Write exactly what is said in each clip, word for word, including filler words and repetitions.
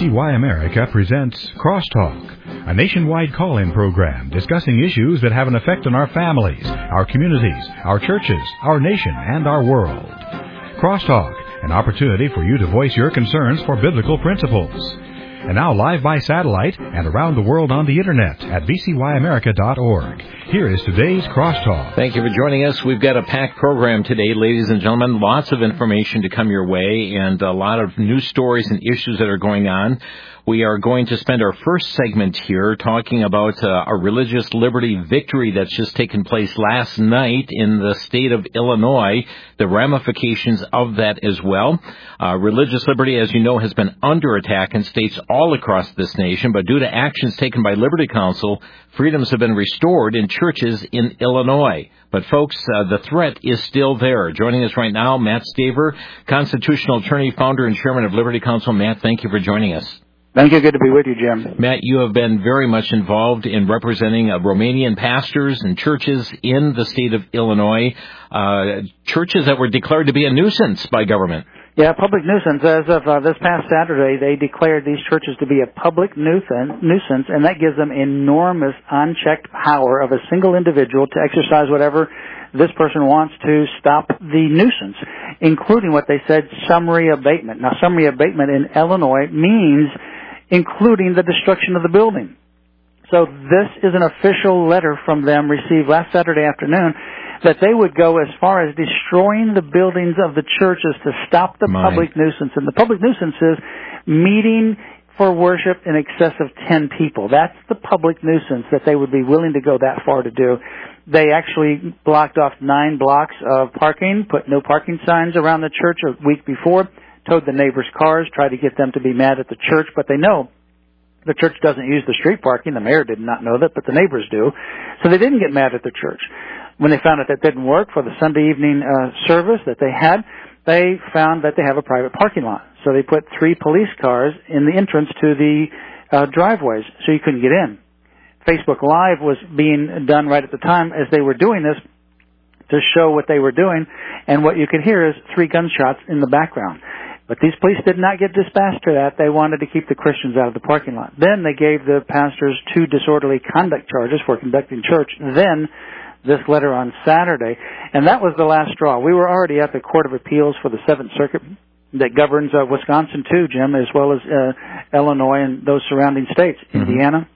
C Y America presents Crosstalk, a nationwide call-in program discussing issues that have an effect on our families, our communities, our churches, our nation, and our world. Crosstalk, an opportunity for you to voice your concerns for biblical principles. And now live by satellite and around the world on the Internet at v c y america dot org. Here is today's Crosstalk. Thank you for joining us. We've got a packed program today, ladies and gentlemen. Lots of information to come your way and a lot of news stories and issues that are going on. We are going to spend our first segment here talking about uh, a religious liberty victory that's just taken place last night in the state of Illinois, the ramifications of that as well. Uh, religious liberty, as you know, has been under attack in states all across this nation, but due to actions taken by Liberty Counsel, freedoms have been restored in churches in Illinois. But, folks, uh, the threat is still there. Joining us right now, Matt Staver, constitutional attorney, founder and chairman of Liberty Counsel. Matt, thank you for joining us. Thank you. Good to be with you, Jim. Matt, you have been very much involved in representing uh, Romanian pastors and churches in the state of Illinois, uh, churches that were declared to be a nuisance by government. Yeah, public nuisance. As of uh, this past Saturday, they declared these churches to be a public nuisance, nuisance, and that gives them enormous unchecked power of a single individual to exercise whatever this person wants to stop the nuisance, including what they said, summary abatement. Now, summary abatement in Illinois means including the destruction of the building. So this is an official letter from them received last Saturday afternoon that they would go as far as destroying the buildings of the churches to stop the My. public nuisance. And the public nuisance is meeting for worship in excess of ten people. That's the public nuisance that they would be willing to go that far to do. They actually blocked off nine blocks of parking, put no parking signs around the church a week before, towed the neighbors' cars, tried to get them to be mad at the church, but they know the church doesn't use the street parking. The mayor did not know that, but the neighbors do. So they didn't get mad at the church. When they found out that didn't work for the Sunday evening uh, service that they had, they found that they have a private parking lot. So they put three police cars in the entrance to the uh, driveways so you couldn't get in. Facebook Live was being done right at the time as they were doing this to show what they were doing, and what you could hear is three gunshots in the background. But these police did not get dispatched for that. They wanted to keep the Christians out of the parking lot. Then they gave the pastors two disorderly conduct charges for conducting church. Then this letter on Saturday, and that was the last straw. We were already at the Court of Appeals for the Seventh Circuit that governs uh, Wisconsin too, Jim, as well as uh, Illinois and those surrounding states, mm-hmm. Indiana.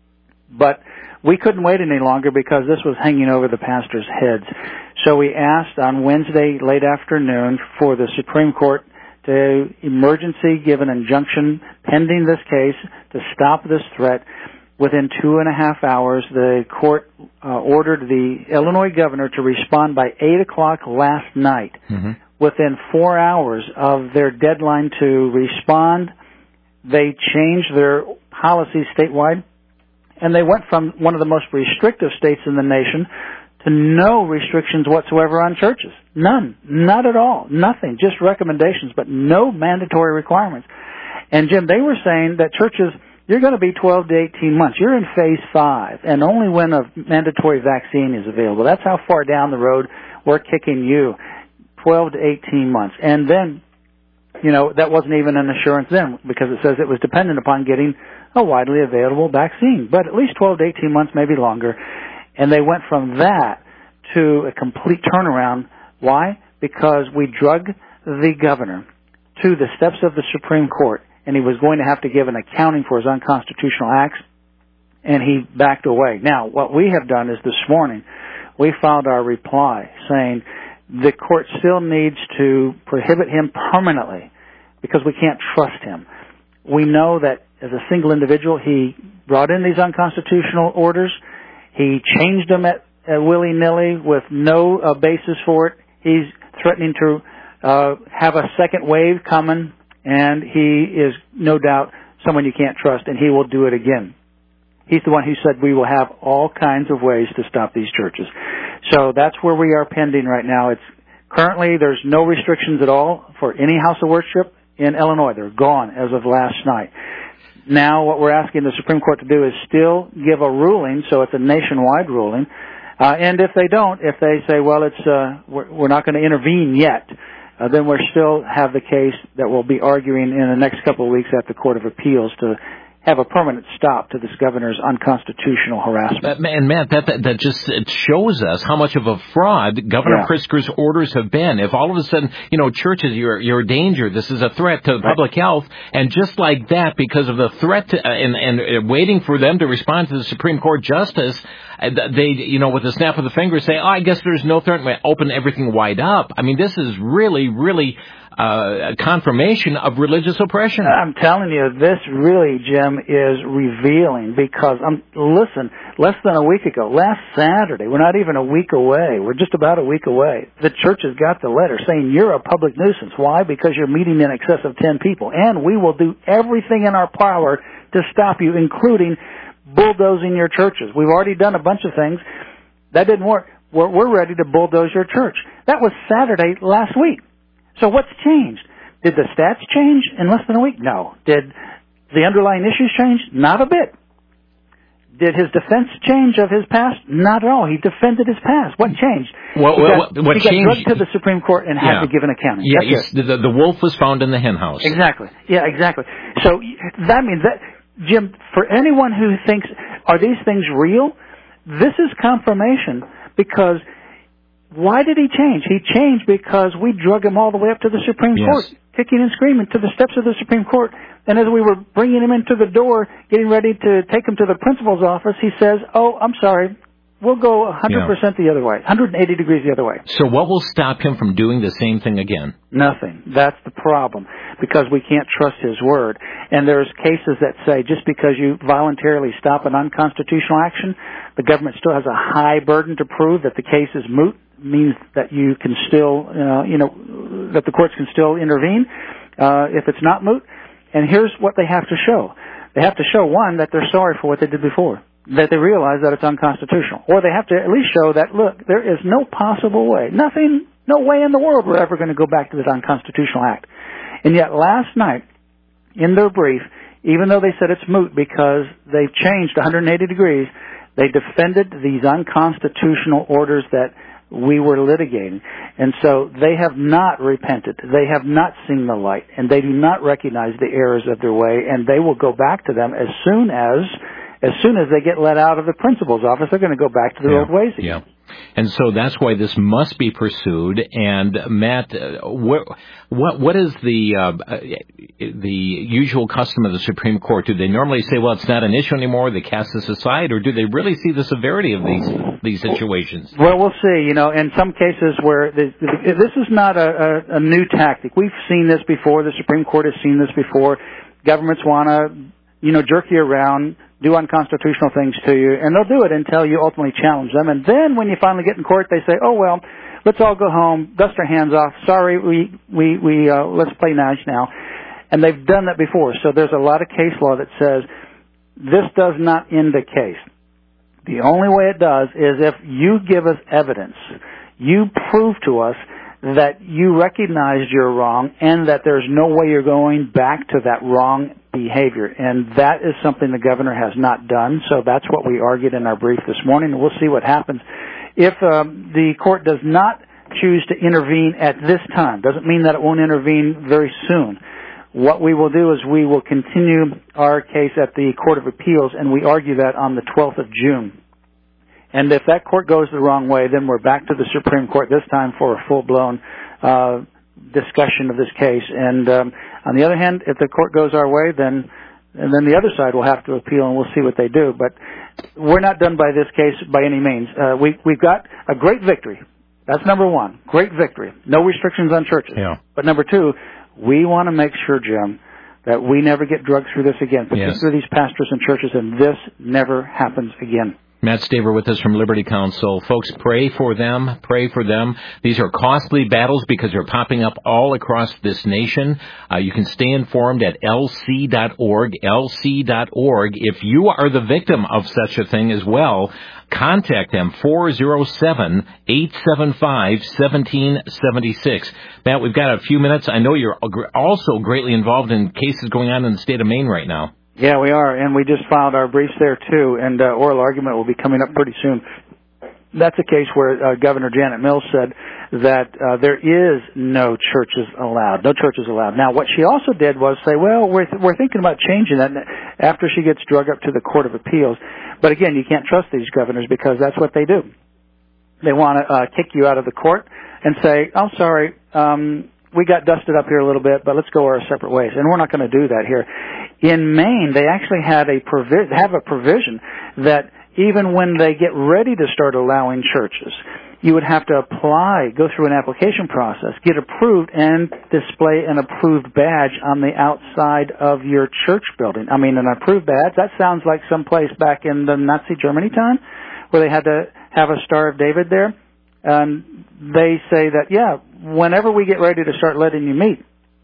But we couldn't wait any longer because this was hanging over the pastors' heads. So we asked on Wednesday late afternoon for the Supreme Court to emergency give an injunction pending this case to stop this threat. Within two and a half hours, the court uh, ordered the Illinois governor to respond by eight o'clock last night. Mm-hmm. Within four hours of their deadline to respond, they changed their policy statewide, and they went from one of the most restrictive states in the nation to no restrictions whatsoever on churches. None. Not at all. Nothing. Just recommendations, but no mandatory requirements. And, Jim, they were saying that churches, you're going to be twelve to eighteen months. You're in phase five, and only when a mandatory vaccine is available. That's how far down the road we're kicking you, twelve to eighteen months. And then, you know, that wasn't even an assurance then because it says it was dependent upon getting a widely available vaccine. But at least twelve to eighteen months, maybe longer. And they went from that to a complete turnaround. Why? Because we drug the governor to the steps of the Supreme Court, and he was going to have to give an accounting for his unconstitutional acts, and he backed away. Now, what we have done is this morning, we filed our reply saying the court still needs to prohibit him permanently because we can't trust him. We know that as a single individual, he brought in these unconstitutional orders. He changed them at, at willy-nilly with no uh, basis for it. He's threatening to uh, have a second wave coming, and he is no doubt someone you can't trust, and he will do it again. He's the one who said we will have all kinds of ways to stop these churches. So that's where we are pending right now. It's currently there's no restrictions at all for any house of worship in Illinois. They're gone as of last night. Now what we're asking the Supreme Court to do is still give a ruling, so it's a nationwide ruling. Uh, and if they don't, if they say, well, it's uh, we're, we're not going to intervene yet, uh, then we'll still have the case that we'll be arguing in the next couple of weeks at the Court of Appeals to have a permanent stop to this governor's unconstitutional harassment. And Matt, that, that that just it shows us how much of a fraud Governor yeah. Pritzker's orders have been. If all of a sudden, you know, churches, you're you're a danger, this is a threat to right. public health, and just like that, because of the threat to, and and waiting for them to respond to the Supreme Court justice, they, you know, with a snap of the finger say, oh, I guess there's no threat, and open everything wide up. I mean, this is really, really Uh, a confirmation of religious oppression. I'm telling you, this really, Jim, is revealing because, um, listen, less than a week ago, last Saturday, we're not even a week away, we're just about a week away, the church has got the letter saying you're a public nuisance. Why? Because you're meeting in excess of ten people, and we will do everything in our power to stop you, including bulldozing your churches. We've already done a bunch of things. That didn't work. We're, we're ready to bulldoze your church. That was Saturday last week. So what's changed? Did the stats change in less than a week? No. Did the underlying issues change? Not a bit. Did his defense change of his past? Not at all. He defended his past. What changed? Well, he well, got, what he got changed? drugged to the Supreme Court and had yeah. to give an accounting. Yeah, That's the, the wolf was found in the hen house. Exactly. Yeah, exactly. So that means that, Jim, for anyone who thinks, are these things real? This is confirmation because why did he change? He changed because we drug him all the way up to the Supreme yes. Court, kicking and screaming to the steps of the Supreme Court. And as we were bringing him into the door, getting ready to take him to the principal's office, he says, oh, I'm sorry, we'll go one hundred percent yeah. the other way, one hundred eighty degrees the other way. So what will stop him from doing the same thing again? Nothing. That's the problem, because we can't trust his word. And there's cases that say just because you voluntarily stop an unconstitutional action, the government still has a high burden to prove that the case is moot. Means that you can still, uh, you know, that the courts can still intervene uh, if it's not moot. And here's what they have to show. They have to show, one, that they're sorry for what they did before, that they realize that it's unconstitutional. Or they have to at least show that, look, there is no possible way, nothing, no way in the world we're ever going to go back to this unconstitutional act. And yet last night, in their brief, even though they said it's moot because they've changed one hundred eighty degrees, they defended these unconstitutional orders that we were litigating. And so they have not repented. They have not seen the light. And they do not recognize the errors of their way. And they will go back to them as soon as, as soon as they get let out of the principal's office, they're going to go back to their yeah. old ways again. Yeah. And so that's why this must be pursued. And Matt, uh, what what what is the uh, the usual custom of the Supreme Court? Do they normally say, "Well, it's not an issue anymore"? They cast this aside, or do they really see the severity of these these situations? Well, we'll see. You know, in some cases where the, this is not a, a, a new tactic. We've seen this before. The Supreme Court has seen this before. Governments want to, you know, jerk you around, do unconstitutional things to you, and they'll do it until you ultimately challenge them. And then when you finally get in court, they say, oh, well, let's all go home, dust our hands off. Sorry, we, we, we, uh, let's play nice now. And they've done that before. So there's a lot of case law that says this does not end the case. The only way it does is if you give us evidence, you prove to us that you recognized you're wrong and that there's no way you're going back to that wrong behavior. And that is something the governor has not done. So that's what we argued in our brief this morning, and we'll see what happens. If um, the court does not choose to intervene at this time, doesn't mean that it won't intervene very soon. What we will do is we will continue our case at the Court of Appeals, and we argue that on the twelfth of June. And if that court goes the wrong way, then we're back to the Supreme Court, this time for a full-blown uh, discussion of this case. And um, on the other hand, if the court goes our way, then and then the other side will have to appeal, and we'll see what they do. But we're not done by this case by any means. Uh, we, we've got a great victory. That's number one, great victory. No restrictions on churches. Yeah. But number two, we want to make sure, Jim, that we never get drugged through this again, particularly yes. these pastors and churches, and this never happens again. Matt Staver with us from Liberty Counsel. Folks, pray for them. Pray for them. These are costly battles because they're popping up all across this nation. Uh, you can stay informed at L C dot org, L C dot org. If you are the victim of such a thing as well, contact them, four oh seven, eight seven five, one seven seven six. Matt, we've got a few minutes. I know you're also greatly involved in cases going on in the state of Maine right now. Yeah, we are, and we just filed our briefs there, too, and uh, oral argument will be coming up pretty soon. that's a case where uh, Governor Janet Mills said that uh, there is no churches allowed, no churches allowed. Now, what she also did was say, well, we're, th- we're thinking about changing that after she gets drug up to the Court of Appeals. But again, you can't trust these governors because that's what they do. They want to uh, kick you out of the court and say, oh, sorry, um, we got dusted up here a little bit, but let's go our separate ways. And we're not going to do that here. In Maine, they actually had a provi- have a provision that even when they get ready to start allowing churches, you would have to apply, go through an application process, get approved, and display an approved badge on the outside of your church building. I mean, an approved badge, that sounds like someplace back in the Nazi Germany time where they had to have a Star of David there. And they say that, yeah, whenever we get ready to start letting you meet,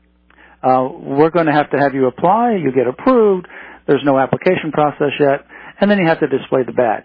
uh, we're going to have to have you apply, you get approved, there's no application process yet, and then you have to display the badge.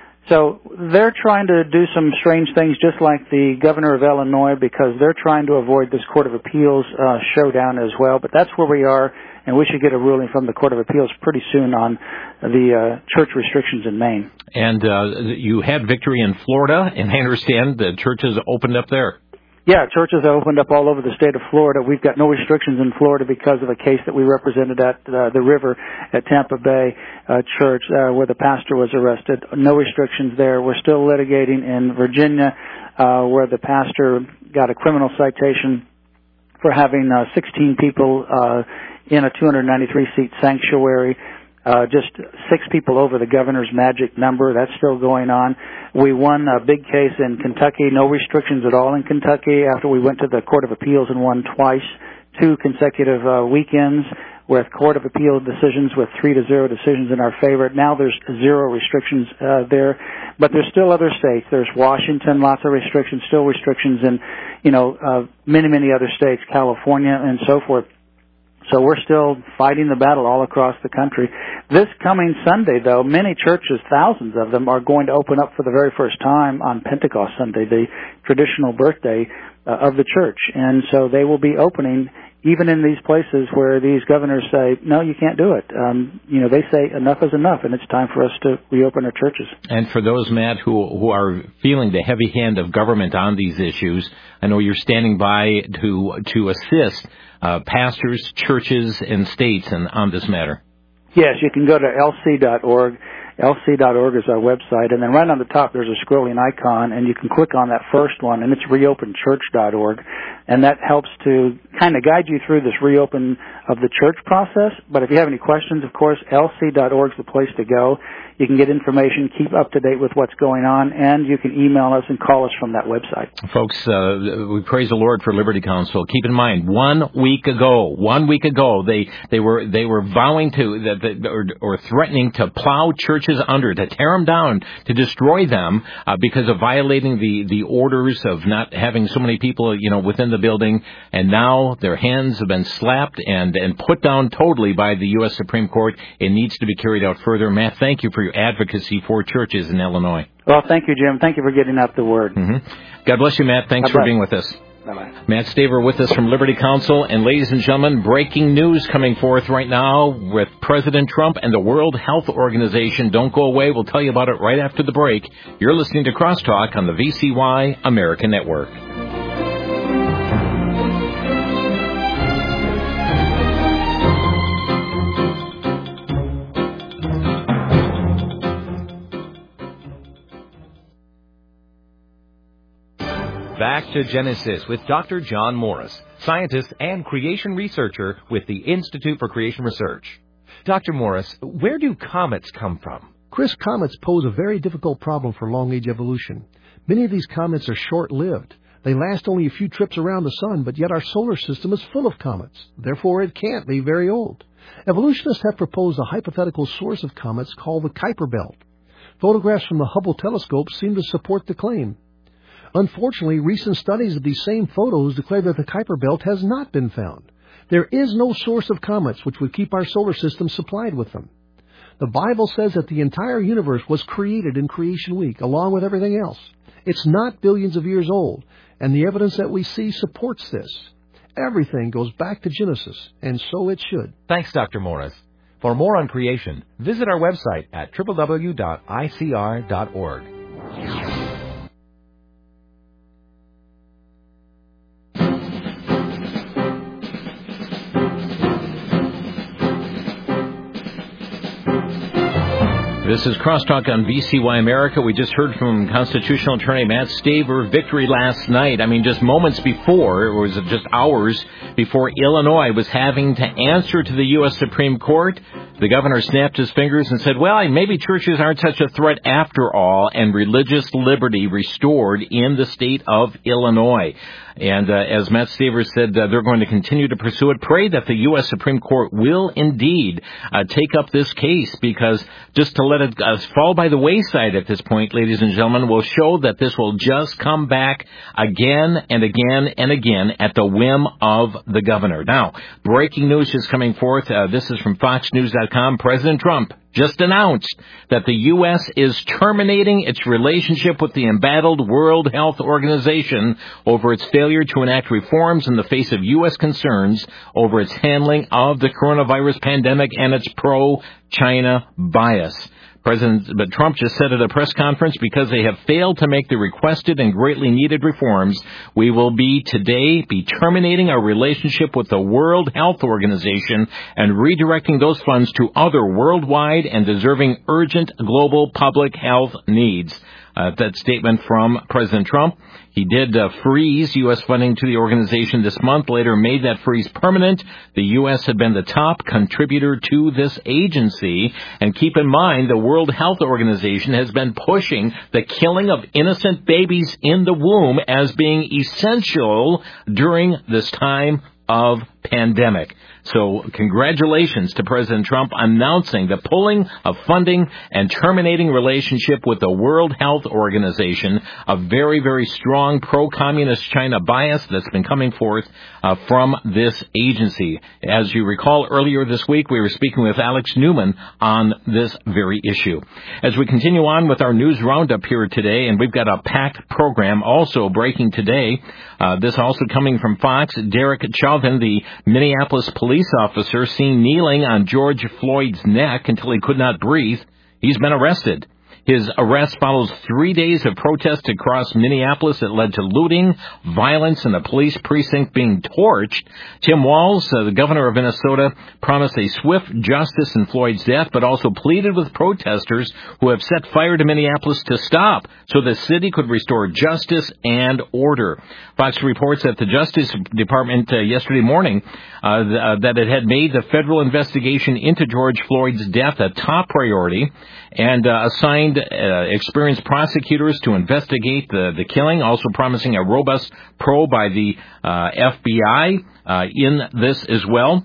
So they're trying to do some strange things just like the governor of Illinois because they're trying to avoid this Court of Appeals uh, showdown as well. But that's where we are, and we should get a ruling from the Court of Appeals pretty soon on the uh, church restrictions in Maine. And uh, you had victory in Florida, and I understand the churches opened up there. Yeah, churches are opened up all over the state of Florida. We've got no restrictions in Florida because of a case that we represented at uh, the river at Tampa Bay uh, Church uh, where the pastor was arrested. No restrictions there. We're still litigating in Virginia uh, where the pastor got a criminal citation for having uh, sixteen people uh, in a two hundred ninety-three seat sanctuary. Uh, just six people over the governor's magic number. That's still going on. We won a big case in Kentucky, no restrictions at all in Kentucky after we went to the Court of Appeals and won twice, two consecutive uh, weekends with Court of Appeal decisions with three to zero decisions in our favor. Now there's zero restrictions uh, there, but there's still other states. There's Washington, lots of restrictions, still restrictions in, you know, uh, many, many other states, California and so forth. So we're still fighting the battle all across the country. This coming Sunday, though, many churches, thousands of them, are going to open up for the very first time on Pentecost Sunday, the traditional birthday uh, of the church. And so they will be opening even in these places where these governors say, no, you can't do it. Um, you know, they say enough is enough, and it's time for us to reopen our churches. And for those, Matt, who, who are feeling the heavy hand of government on these issues, I know you're standing by to to assist uh, pastors, churches, and states in, on this matter. Yes, you can go to L C dot org. L C dot org is our website, and then right on the top there's a scrolling icon, and you can click on that first one, and it's reopen church dot org, and that helps to kind of guide you through this reopen of the church process. But if you have any questions, of course, L C dot org is the place to go. You can get information, keep up to date with what's going on, and you can email us and call us from that website. Folks, uh, we praise the Lord for Liberty Counsel. Keep in mind, one week ago, one week ago, they they were they were vowing to that, that or, or threatening to plow churches under, to tear them down, to destroy them uh, because of violating the the orders of not having so many people, you know, within the building. And now their hands have been slapped and and put down totally by the U S Supreme Court. It needs to be carried out further. Matt, thank you for your advocacy for churches in Illinois. Well, thank you, Jim. Thank you for getting out the word. Mm-hmm. God bless you, Matt. Thanks Bye-bye. for being with us. Bye-bye. Matt Staver with us from Liberty Counsel. And ladies and gentlemen, breaking news coming forth right now with President Trump and the World Health Organization. Don't go away. We'll tell you about it right after the break. You're listening to Crosstalk on the V C Y American Network. Back to Genesis with Doctor John Morris, scientist and creation researcher with the Institute for Creation Research. Doctor Morris, where do comets come from? Chris, comets pose a very difficult problem for long-age evolution. Many of these comets are short-lived. They last only a few trips around the sun, but yet our solar system is full of comets. Therefore, it can't be very old. Evolutionists have proposed a hypothetical source of comets called the Kuiper Belt. Photographs from the Hubble telescope seem to support the claim. Unfortunately, recent studies of these same photos declare that the Kuiper Belt has not been found. There is no source of comets which would keep our solar system supplied with them. The Bible says that the entire universe was created in Creation Week, along with everything else. It's not billions of years old, and the evidence that we see supports this. Everything goes back to Genesis, and so it should. Thanks, Doctor Morris. For more on creation, visit our website at w w w dot i c r dot org. This is Crosstalk on V C Y America. We just heard from constitutional attorney Matt Staver. Victory last night. I mean, just moments before, it was just hours before Illinois was having to answer to the U S Supreme Court. The governor snapped his fingers and said, well, maybe churches aren't such a threat after all, and religious liberty restored in the state of Illinois. And uh, as Matt Staver said, uh, they're going to continue to pursue it. Pray that the U S Supreme Court will indeed uh, take up this case, because just to let it uh, fall by the wayside at this point, ladies and gentlemen, will show that this will just come back again and again and again at the whim of the governor. Now, breaking news is coming forth. Uh, this is from Fox News dot com. President Trump just announced that the U S is terminating its relationship with the embattled World Health Organization over its failure to enact reforms in the face of U S concerns over its handling of the coronavirus pandemic and its pro-China bias. President but Trump just said at a press conference, because they have failed to make the requested and greatly needed reforms, we will be today be terminating our relationship with the World Health Organization and redirecting those funds to other worldwide and deserving urgent global public health needs. Uh, that statement from President Trump. He did uh, freeze U S funding to the organization this month, later made that freeze permanent. The U S had been the top contributor to this agency. And keep in mind, the World Health Organization has been pushing the killing of innocent babies in the womb as being essential during this time of pandemic. So congratulations to President Trump announcing the pulling of funding and terminating relationship with the World Health Organization, a very, very strong pro-communist China bias that's been coming forth uh, from this agency. As you recall, earlier this week, we were speaking with Alex Newman on this very issue. As we continue on with our news roundup here today, and we've got a packed program also breaking today, uh, this also coming from Fox, Derek Chauvin, the Minneapolis police officer seen kneeling on George Floyd's neck until he could not breathe. He's been arrested. His arrest follows three days of protests across Minneapolis that led to looting, violence, and the police precinct being torched. Tim Walz, uh, the governor of Minnesota, promised a swift justice in Floyd's death, but also pleaded with protesters who have set fire to Minneapolis to stop so the city could restore justice and order. Fox reports that the Justice Department uh, yesterday morning uh, th- uh, that it had made the federal investigation into George Floyd's death a top priority and uh, assigned uh, experienced prosecutors to investigate the, the killing, also promising a robust probe by the uh, F B I uh, in this as well.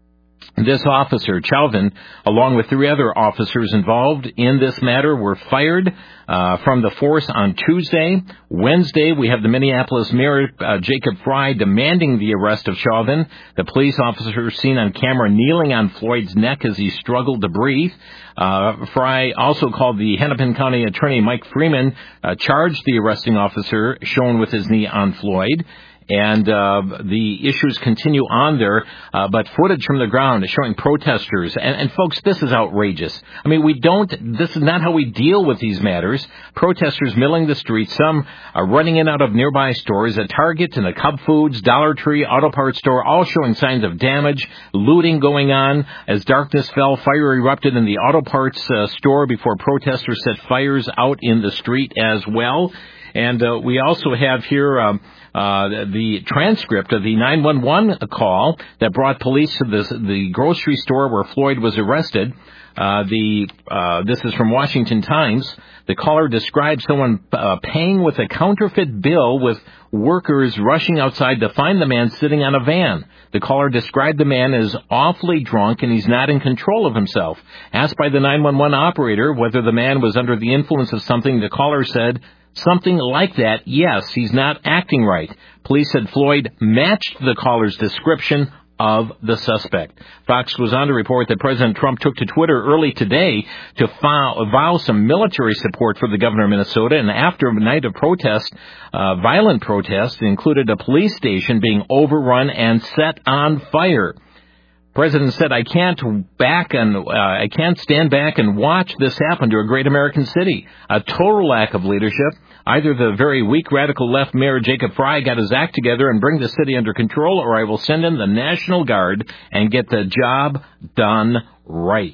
This officer, Chauvin, along with three other officers involved in this matter, were fired uh, from the force on Tuesday. Wednesday, we have the Minneapolis Mayor, uh, Jacob Frey, demanding the arrest of Chauvin. The police officer seen on camera kneeling on Floyd's neck as he struggled to breathe. Uh, Frey also called the Hennepin County Attorney Mike Freeman, uh, charged the arresting officer shown with his knee on Floyd. And uh, the issues continue on there, uh, but footage from the ground is showing protesters. And, and, folks, this is outrageous. I mean, we don't, this is not how we deal with these matters. Protesters milling the streets, some are running in out of nearby stores, a Target and a Cub Foods, Dollar Tree, auto parts store, all showing signs of damage, looting going on. As darkness fell, fire erupted in the auto parts uh, store before protesters set fires out in the street as well. And uh, we also have here um, uh, the transcript of the nine one one call that brought police to this, the grocery store where Floyd was arrested. Uh, the uh, this is from Washington Times. The caller described someone uh, paying with a counterfeit bill with workers rushing outside to find the man sitting on a van. The caller described the man as awfully drunk and he's not in control of himself. Asked by the nine one one operator whether the man was under the influence of something, the caller said, something like that, yes, he's not acting right. Police said Floyd matched the caller's description of the suspect. Fox was on to report that President Trump took to Twitter early today to vow, vow some military support for the governor of Minnesota, and after a night of protest, uh, violent protest, included a police station being overrun and set on fire. President said, I can't back and uh, I can't stand back and watch this happen to a great American city. A total lack of leadership. Either the very weak radical left Mayor Jacob Frey got his act together and bring the city under control, or I will send in the National Guard and get the job done right.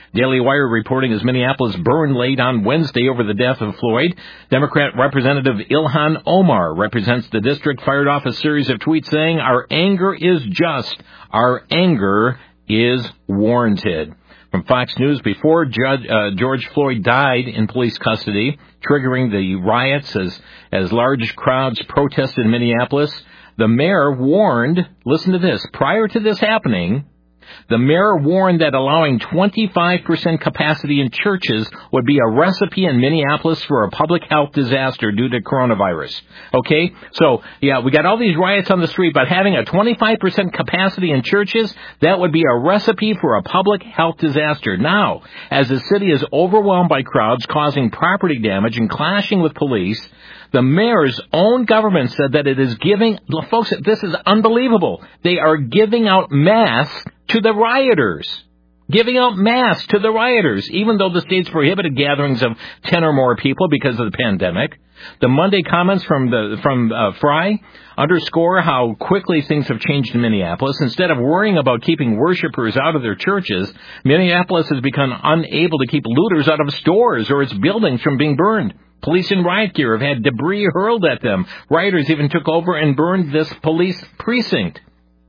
Daily Wire reporting as Minneapolis burned late on Wednesday over the death of Floyd. Democrat Representative Ilhan Omar represents the district, fired off a series of tweets saying, "Our anger is just. Our anger is warranted." From Fox News, before Judge, uh, George Floyd died in police custody, triggering the riots as, as large crowds protested in Minneapolis, the mayor warned, listen to this, prior to this happening, the mayor warned that allowing twenty-five percent capacity in churches would be a recipe in Minneapolis for a public health disaster due to coronavirus. Okay? So, yeah, we got all these riots on the street, but having a twenty-five percent capacity in churches, that would be a recipe for a public health disaster. Now, as the city is overwhelmed by crowds causing property damage and clashing with police, the mayor's own government said that it is giving, folks, this is unbelievable. They are giving out masks to the rioters. Giving out masks to the rioters, even though the state's prohibited gatherings of ten or more people because of the pandemic. The Monday comments from the from uh, Fry underscore how quickly things have changed in Minneapolis. Instead of worrying about keeping worshipers out of their churches, Minneapolis has become unable to keep looters out of stores or its buildings from being burned. Police in riot gear have had debris hurled at them. Rioters even took over and burned this police precinct.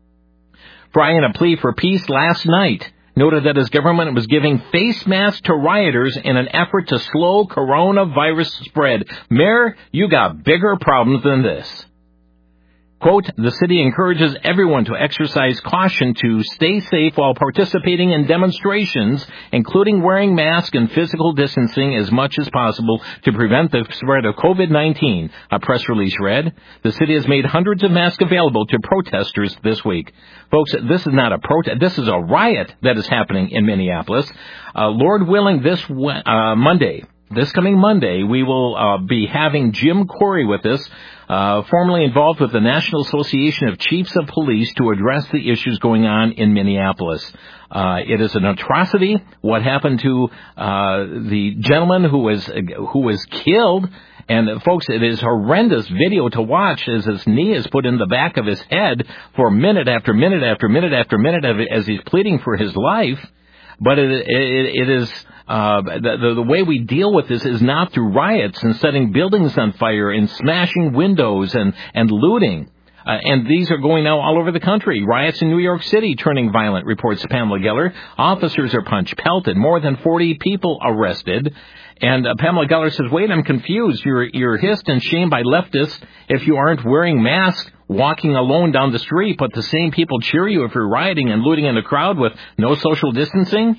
Fry, in a plea for peace last night, noted that his government was giving face masks to rioters in an effort to slow coronavirus spread. Mayor, you got bigger problems than this. Quote, the city encourages everyone to exercise caution to stay safe while participating in demonstrations, including wearing masks and physical distancing as much as possible to prevent the spread of COVID nineteen, a press release read. The city has made hundreds of masks available to protesters this week. Folks, this is not a protest. This is a riot that is happening in Minneapolis. Uh, Lord willing, this uh, Monday, this coming Monday, we will uh, be having Jim Corey with us, uh, formerly involved with the National Association of Chiefs of Police, to address the issues going on in Minneapolis. Uh, it is an atrocity what happened to uh, the gentleman who was who was killed. And, uh, folks, it is horrendous video to watch as his knee is put in the back of his head for minute after minute after minute after minute as he's pleading for his life. But it, it, it is uh, the, the, the way we deal with this is not through riots and setting buildings on fire and smashing windows and, and looting. Uh, and these are going now all over the country. Riots in New York City turning violent, reports Pamela Geller. Officers are punched, pelted, more than forty people arrested. And uh, Pamela Geller says, wait, I'm confused. You're, you're hissed and shamed by leftists if you aren't wearing masks, walking alone down the street, but the same people cheer you if you're rioting and looting in a crowd with no social distancing?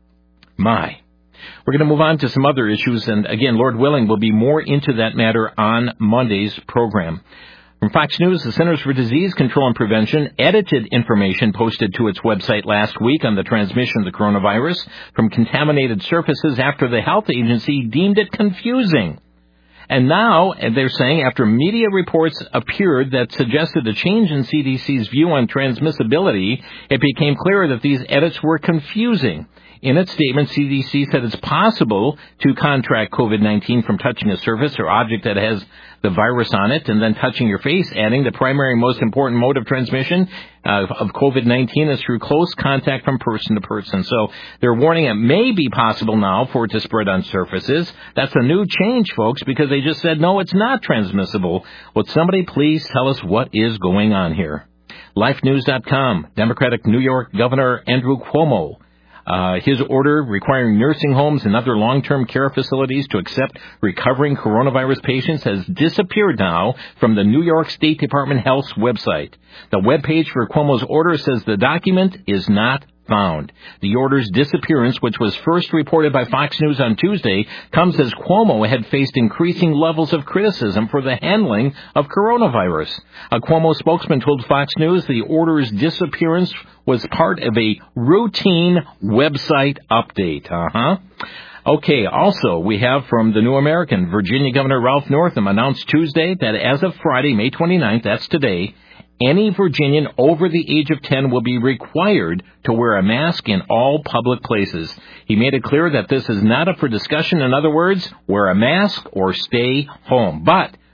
My. We're going to move on to some other issues, and again, Lord willing, we'll be more into that matter on Monday's program. From Fox News, the Centers for Disease Control and Prevention edited information posted to its website last week on the transmission of the coronavirus from contaminated surfaces after the health agency deemed it confusing. And now, they're saying, after media reports appeared that suggested a change in C D C's view on transmissibility, it became clear that these edits were confusing. In its statement, C D C said it's possible to contract COVID nineteen from touching a surface or object that has the virus on it and then touching your face, adding the primary and most important mode of transmission uh, of COVID nineteen is through close contact from person to person. So they're warning it may be possible now for it to spread on surfaces. That's a new change, folks, because they just said, no, it's not transmissible. Would somebody please tell us what is going on here? Life News dot com, Democratic New York Governor Andrew Cuomo. Uh, his order requiring nursing homes and other long-term care facilities to accept recovering coronavirus patients has disappeared now from the New York State Department Health's website. The webpage for Cuomo's order says the document is not found. The order's disappearance, which was first reported by Fox News on Tuesday, comes as Cuomo had faced increasing levels of criticism for the handling of coronavirus. A Cuomo spokesman told Fox News the order's disappearance was part of a routine website update. Uh-huh. Okay, also, we have from the New American, Virginia Governor Ralph Northam announced Tuesday that as of Friday, May twenty-ninth, that's today, any Virginian over the age of ten will be required to wear a mask in all public places. He made it clear that this is not up for discussion. In other words, wear a mask or stay home. But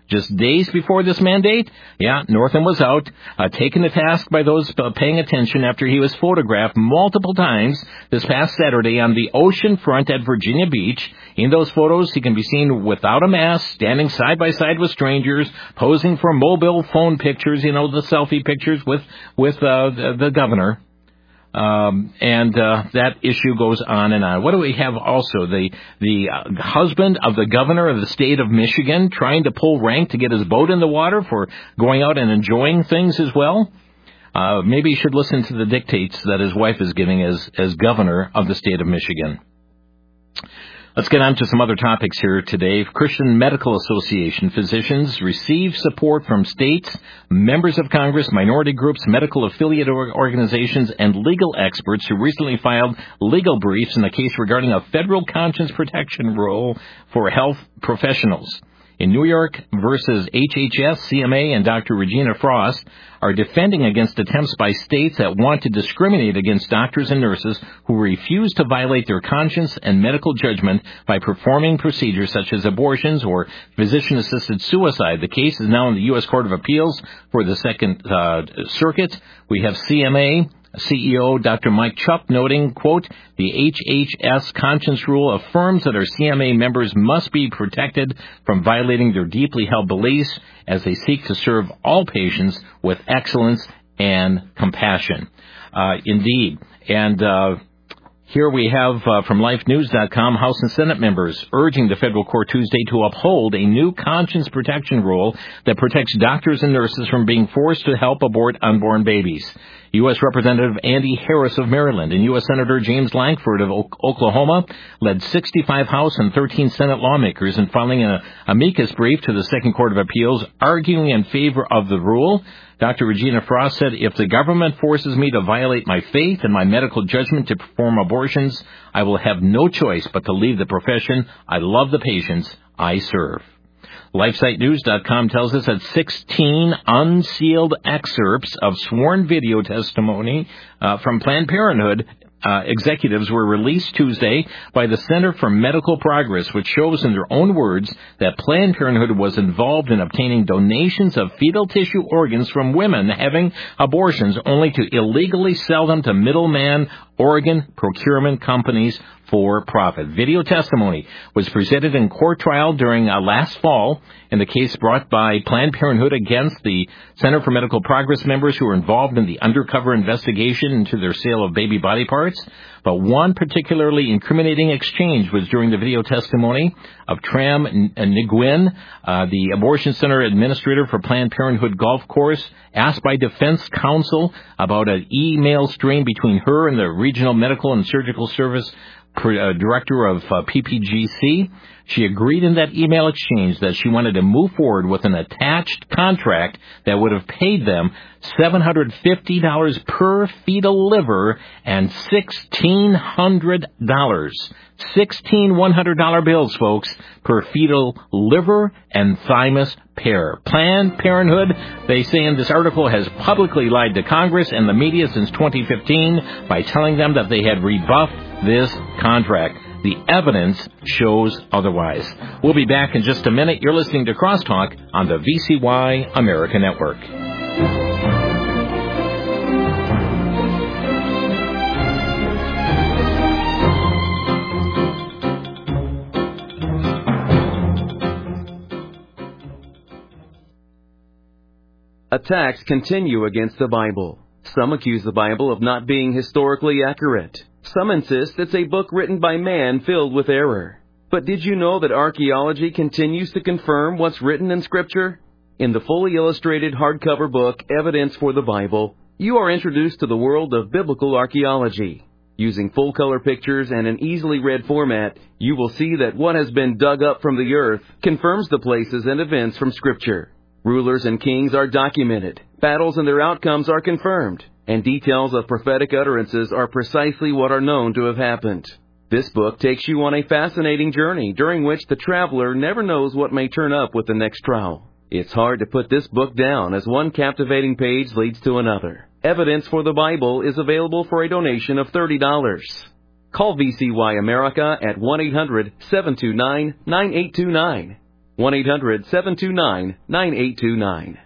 Just days before this mandate, yeah, Northam was out, uh, taken to task by those uh, paying attention after he was photographed multiple times this past Saturday on the ocean front at Virginia Beach. In those photos, he can be seen without a mask, standing side by side with strangers, posing for mobile phone pictures, you know, the selfie pictures with, with uh, the, the governor. Um, and uh, that issue goes on and on. What do we have also? The the uh, husband of the governor of the state of Michigan trying to pull rank to get his boat in the water for going out and enjoying things as well. Uh, maybe he should listen to the dictates that his wife is giving as, as governor of the state of Michigan. Let's get on to some other topics here today. Christian Medical Association physicians receive support from states, members of Congress, minority groups, medical affiliate organizations, and legal experts who recently filed legal briefs in a case regarding a federal conscience protection rule for health professionals. In New York versus H H S, C M A and Doctor Regina Frost are defending against attempts by states that want to discriminate against doctors and nurses who refuse to violate their conscience and medical judgment by performing procedures such as abortions or physician-assisted suicide. The case is now in the U S Court of Appeals for the Second uh, Circuit. We have C M A C E O Doctor Mike Chupp noting, quote, the H H S conscience rule affirms that our C M A members must be protected from violating their deeply held beliefs as they seek to serve all patients with excellence and compassion. Uh, indeed. And uh, here we have uh, from life news dot com, House and Senate members urging the federal court Tuesday to uphold a new conscience protection rule that protects doctors and nurses from being forced to help abort unborn babies. U S Representative Andy Harris of Maryland and U S Senator James Lankford of o- Oklahoma led sixty-five House and thirteen Senate lawmakers in filing an amicus brief to the Second Court of Appeals arguing in favor of the rule. Doctor Regina Frost said, if the government forces me to violate my faith and my medical judgment to perform abortions, I will have no choice but to leave the profession. I love the patients I serve. LifeSite News dot com tells us that sixteen unsealed excerpts of sworn video testimony uh, from Planned Parenthood uh, executives were released Tuesday by the Center for Medical Progress, which shows in their own words that Planned Parenthood was involved in obtaining donations of fetal tissue organs from women having abortions only to illegally sell them to middleman organ procurement companies for profit. Video testimony was presented in court trial during uh, last fall in the case brought by Planned Parenthood against the Center for Medical Progress members who were involved in the undercover investigation into their sale of baby body parts. But one particularly incriminating exchange was during the video testimony of Tram Nguyen, uh, the abortion center administrator for Planned Parenthood Golf Course, asked by defense counsel about an email string between her and the Regional Medical and Surgical Service Uh, director of uh, P P G C. She agreed in that email exchange that she wanted to move forward with an attached contract that would have paid them seven hundred fifty dollars per fetal liver and sixteen hundred dollars. sixteen one hundred dollar bills, folks, per fetal liver and thymus pair. Planned Parenthood, they say in this article, has publicly lied to Congress and the media since twenty fifteen by telling them that they had rebuffed this contract. The evidence shows otherwise. We'll be back in just a minute. You're listening to Crosstalk on the V C Y America Network. Attacks continue against the Bible. Some accuse the Bible of not being historically accurate. Some insist it's a book written by man filled with error. But did you know that archaeology continues to confirm what's written in Scripture? In the fully illustrated hardcover book, Evidence for the Bible, you are introduced to the world of biblical archaeology. Using full-color pictures and an easily read format, you will see that what has been dug up from the earth confirms the places and events from Scripture. Rulers and kings are documented, battles and their outcomes are confirmed, and details of prophetic utterances are precisely what are known to have happened. This book takes you on a fascinating journey during which the traveler never knows what may turn up with the next trial. It's hard to put this book down as one captivating page leads to another. Evidence for the Bible is available for a donation of thirty dollars. Call V C Y America at one eight hundred seven two nine nine eight two nine. one eight hundred seven two nine nine eight two nine.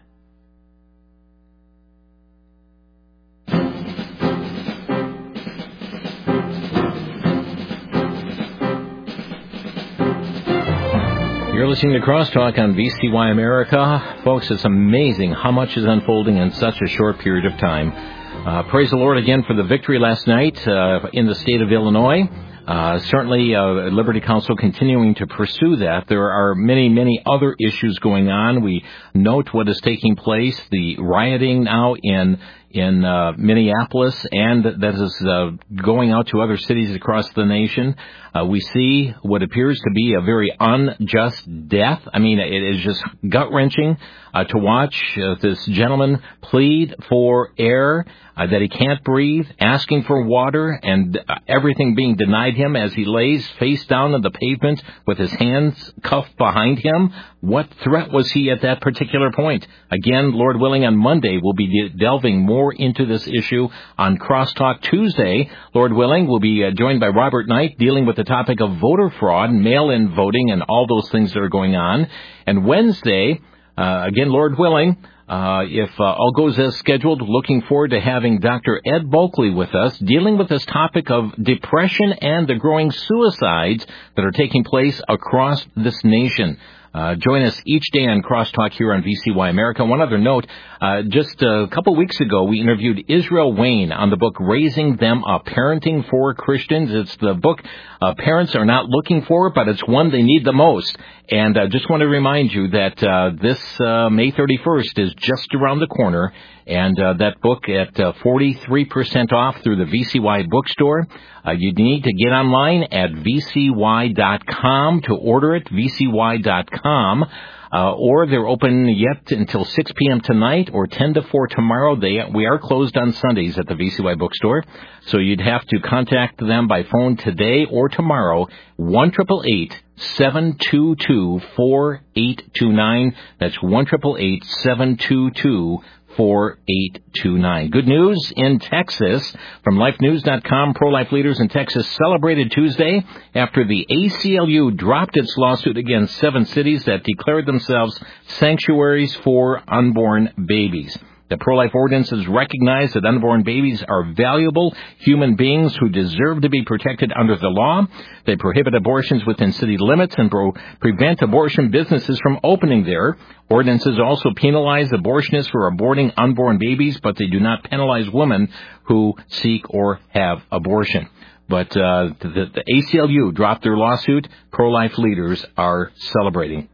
You're listening to Crosstalk on V C Y America. Folks, it's amazing how much is unfolding in such a short period of time. Uh, praise the Lord again for the victory last night uh, in the state of Illinois. Uh, certainly, uh, Liberty Counsel continuing to pursue that. There are many, many other issues going on. We note what is taking place, the rioting now in in uh, Minneapolis, and that is uh, going out to other cities across the nation. Uh, we see what appears to be a very unjust death. I mean, it is just gut-wrenching uh, to watch uh, this gentleman plead for air, uh, that he can't breathe, asking for water, and uh, everything being denied him as he lays face down on the pavement with his hands cuffed behind him. What threat was he at that particular point? Again, Lord willing, on Monday, we'll be de- delving more into this issue on Crosstalk. Tuesday, Lord willing, we'll be uh, joined by Robert Knight dealing with the topic of voter fraud, mail-in voting, and all those things that are going on. And Wednesday, uh, again, Lord willing, uh, if uh, all goes as scheduled, looking forward to having Doctor Ed Bulkley with us, dealing with this topic of depression and the growing suicides that are taking place across this nation. Uh, join us each day on Crosstalk here on V C Y America. One other note, uh, just a couple weeks ago, we interviewed Israel Wayne on the book Raising Them Up, Parenting for Christians. It's the book uh, parents are not looking for, but it's one they need the most. And I uh, just want to remind you that uh, this uh, May thirty-first is just around the corner, and uh, that book at uh, forty-three percent off through the V C Y bookstore. Uh, you need to get online at V C Y dot com to order it, V C Y dot com. Uh, or they're open yet until six p.m. tonight or ten to four tomorrow. They We are closed on Sundays at the V C Y bookstore, so you'd have to contact them by phone today or tomorrow, one eight eight eight, seven two two, four eight two nine. That's one eight eight eight, seven two two, four eight two nine. Good news in Texas from life news dot com. Pro-life leaders in Texas celebrated Tuesday after the A C L U dropped its lawsuit against seven cities that declared themselves sanctuaries for unborn babies. The pro-life ordinances recognize that unborn babies are valuable human beings who deserve to be protected under the law. They prohibit abortions within city limits and pro- prevent abortion businesses from opening there. Ordinances also penalize abortionists for aborting unborn babies, but they do not penalize women who seek or have abortion. But uh, the, the A C L U dropped their lawsuit. Pro-life leaders are celebrating.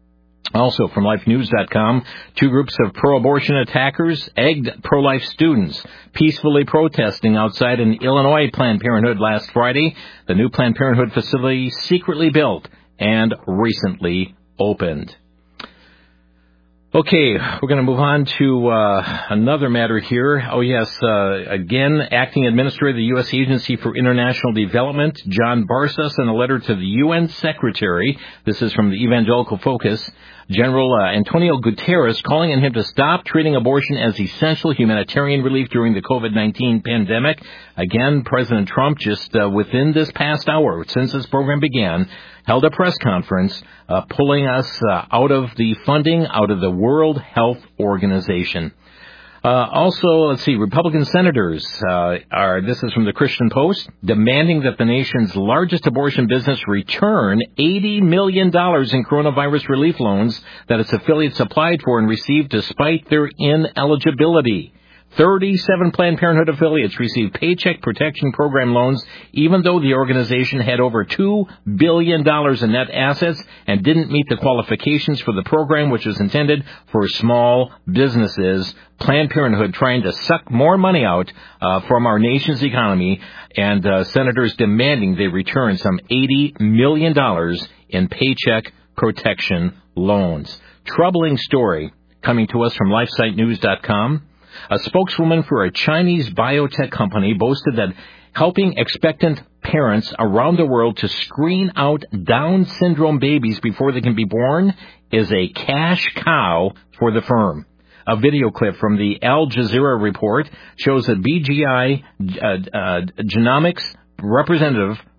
Also, from life news dot com, two groups of pro-abortion attackers egged pro-life students peacefully protesting outside an Illinois Planned Parenthood last Friday. The new Planned Parenthood facility secretly built and recently opened. Okay, we're going to move on to uh, another matter here. Oh, yes, uh, again, Acting Administrator of the U S Agency for International Development, John Barsas, in a letter to the U N Secretary, this is from the Evangelical Focus, General uh, Antonio Guterres, calling on him to stop treating abortion as essential humanitarian relief during the COVID nineteen pandemic. Again, President Trump, just uh, within this past hour, since this program began, held a press conference uh, pulling us uh, out of the funding, out of the World Health Organization. Uh, also, let's see, Republican senators uh, are, this is from the Christian Post, demanding that the nation's largest abortion business return eighty million dollars in coronavirus relief loans that its affiliates applied for and received despite their ineligibility. thirty-seven Planned Parenthood affiliates received Paycheck Protection Program loans, even though the organization had over two billion dollars in net assets and didn't meet the qualifications for the program, which is intended for small businesses. Planned Parenthood trying to suck more money out uh, from our nation's economy, and uh, senators demanding they return some eighty million dollars in Paycheck Protection loans. Troubling story coming to us from life site news dot com. A spokeswoman for a Chinese biotech company boasted that helping expectant parents around the world to screen out Down syndrome babies before they can be born is a cash cow for the firm. A video clip from the Al Jazeera report shows that B G I uh, uh, Genomics representative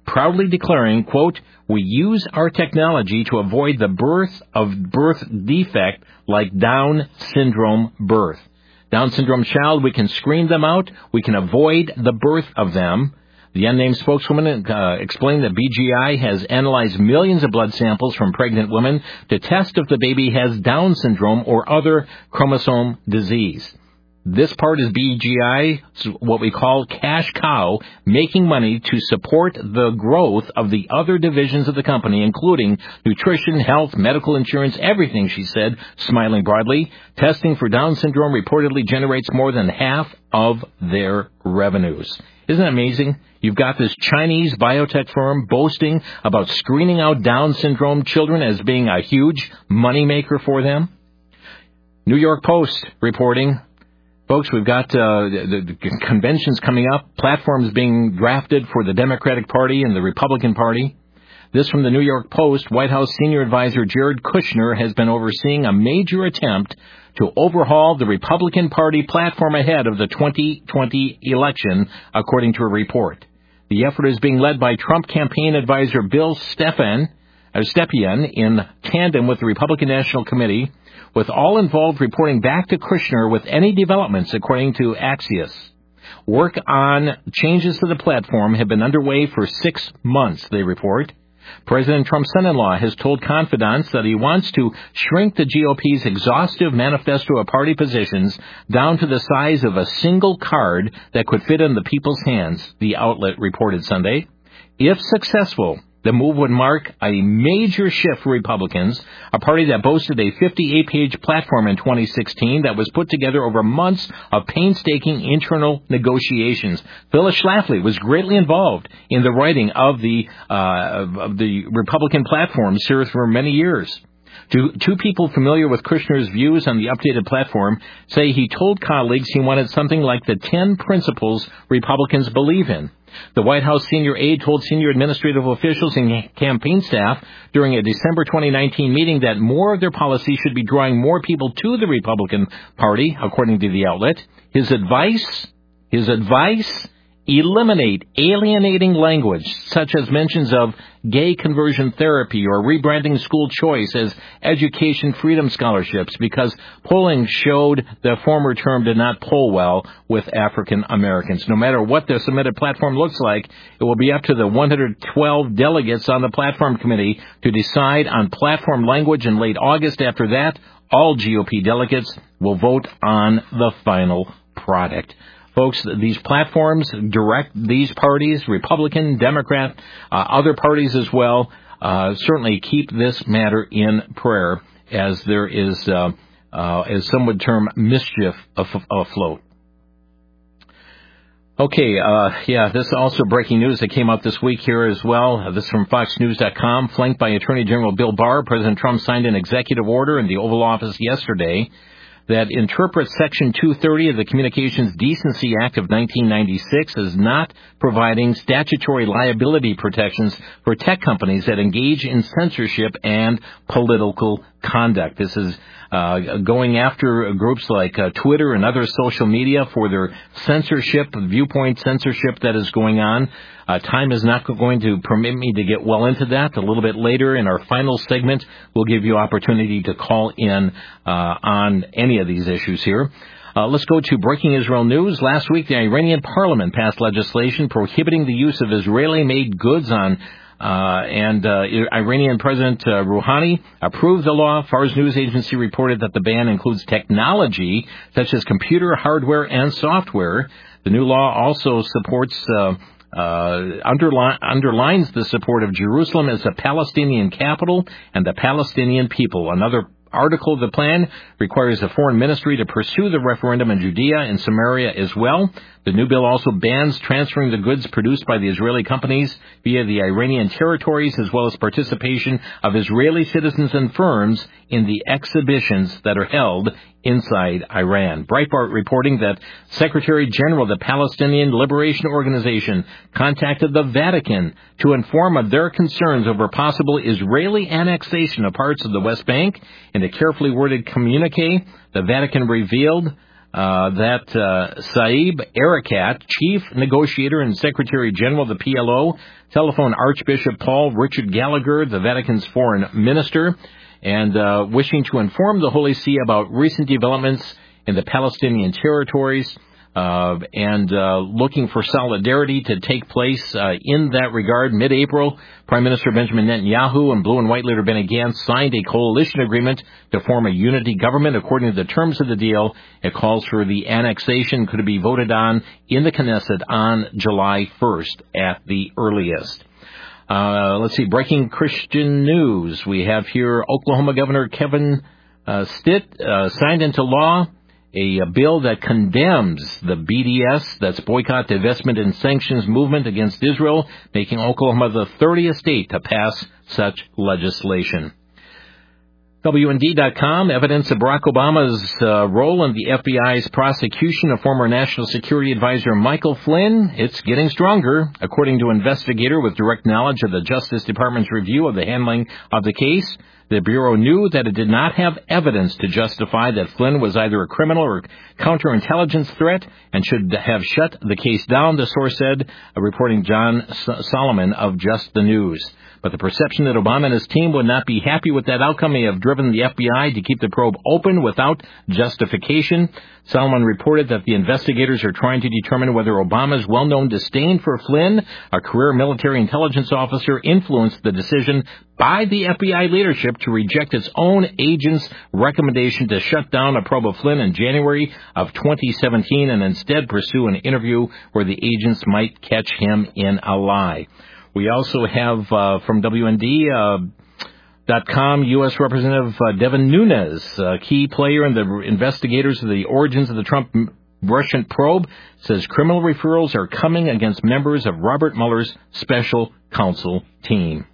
proudly declaring, quote, "We use our technology to avoid the birth of birth defect like Down syndrome birth. Down syndrome child, we can screen them out. We can avoid the birth of them." The unnamed spokeswoman uh, explained that B G I has analyzed millions of blood samples from pregnant women to test if the baby has Down syndrome or other chromosome disease. This part is B G I, what we call cash cow, making money to support the growth of the other divisions of the company, including nutrition, health, medical insurance, everything, she said, smiling broadly. Testing for Down syndrome reportedly generates more than half of their revenues. Isn't it amazing? You've got this Chinese biotech firm boasting about screening out Down syndrome children as being a huge moneymaker for them. New York Post reporting, folks, we've got uh, the, the conventions coming up, platforms being drafted for the Democratic Party and the Republican Party. This from the New York Post. White House senior advisor Jared Kushner has been overseeing a major attempt to overhaul the Republican Party platform ahead of the twenty twenty election, according to a report. The effort is being led by Trump campaign advisor Bill Stepien, uh, Stepien in tandem with the Republican National Committee, with all involved reporting back to Kushner with any developments, according to Axios. Work on changes to the platform have been underway for six months, they report. President Trump's son-in-law has told confidants that he wants to shrink the G O P's exhaustive manifesto of party positions down to the size of a single card that could fit in the people's hands, the outlet reported Sunday. If successful, the move would mark a major shift for Republicans, a party that boasted a fifty-eight page platform in twenty sixteen that was put together over months of painstaking internal negotiations. Phyllis Schlafly was greatly involved in the writing of the uh, of the Republican platform, served for many years. Two, two people familiar with Kushner's views on the updated platform say he told colleagues he wanted something like the ten principles Republicans believe in. The White House senior aide told senior administrative officials and campaign staff during a December twenty nineteen meeting that more of their policy should be drawing more people to the Republican Party, according to the outlet. His advice, his advice, eliminate alienating language, such as mentions of gay conversion therapy or rebranding school choice as education freedom scholarships, because polling showed the former term did not poll well with African Americans. No matter what the submitted platform looks like, it will be up to the one hundred twelve delegates on the platform committee to decide on platform language in late August. After that, all G O P delegates will vote on the final product. Folks, these platforms direct these parties, Republican, Democrat, uh, other parties as well. Uh, certainly keep this matter in prayer, as there is, uh, uh, as some would term, mischief af- afloat. Okay, uh, yeah, this is also breaking news that came out this week here as well. Uh, this is from Fox News dot com. Flanked by Attorney General Bill Barr, President Trump signed an executive order in the Oval Office yesterday that interprets Section two thirty of the Communications Decency Act of nineteen ninety-six as not providing statutory liability protections for tech companies that engage in censorship and political conduct. This is uh, going after groups like uh, Twitter and other social media for their censorship, viewpoint censorship that is going on. Uh, time is not going to permit me to get well into that. A little bit later in our final segment, we'll give you opportunity to call in uh, on any of these issues here. Uh, let's go to breaking Israel news. Last week, the Iranian parliament passed legislation prohibiting the use of Israeli-made goods on Uh, and uh, Iranian President uh, Rouhani approved the law. Fars News Agency reported that the ban includes technology such as computer hardware and software. The new law also supports, uh, uh, underli- underlines the support of Jerusalem as the Palestinian capital and the Palestinian people. Another article of the plan requires the foreign ministry to pursue the referendum in Judea and Samaria as well. The new bill also bans transferring the goods produced by the Israeli companies via the Iranian territories, as well as participation of Israeli citizens and firms in the exhibitions that are held inside Iran. Breitbart reporting that Secretary General of the Palestinian Liberation Organization contacted the Vatican to inform of their concerns over possible Israeli annexation of parts of the West Bank. In a carefully worded communique, the Vatican revealed uh, that uh, Saeb Erekat, Chief Negotiator and Secretary General of the P L O, telephoned Archbishop Paul Richard Gallagher, the Vatican's foreign minister, and uh, wishing to inform the Holy See about recent developments in the Palestinian territories, uh, and uh, looking for solidarity to take place uh, in that regard. Mid-April, Prime Minister Benjamin Netanyahu and Blue and White leader Benny Gantz signed a coalition agreement to form a unity government. According to the terms of the deal, it calls for the annexation could be voted on in the Knesset on July first at the earliest. Uh, let's see, breaking Christian news. We have here Oklahoma Governor Kevin uh, Stitt uh, signed into law a, a bill that condemns the B D S, that's Boycott, Divestment, and Sanctions movement against Israel, making Oklahoma the thirtieth state to pass such legislation. W N D dot com, evidence of Barack Obama's uh, role in the F B I's prosecution of former National Security Advisor Michael Flynn. It's getting stronger. According to an investigator with direct knowledge of the Justice Department's review of the handling of the case, the Bureau knew that it did not have evidence to justify that Flynn was either a criminal or counterintelligence threat and should have shut the case down, the source said, reporting John S- Solomon of Just the News. But the perception that Obama and his team would not be happy with that outcome may have driven the F B I to keep the probe open without justification. Solomon reported that the investigators are trying to determine whether Obama's well-known disdain for Flynn, a career military intelligence officer, influenced the decision by the F B I leadership to reject its own agent's recommendation to shut down a probe of Flynn in January of twenty seventeen and instead pursue an interview where the agents might catch him in a lie. We also have uh, from W N D dot com, U S Representative uh, Devin Nunes, a key player in the investigators of the origins of the Trump Russian probe, says criminal referrals are coming against members of Robert Mueller's special counsel team.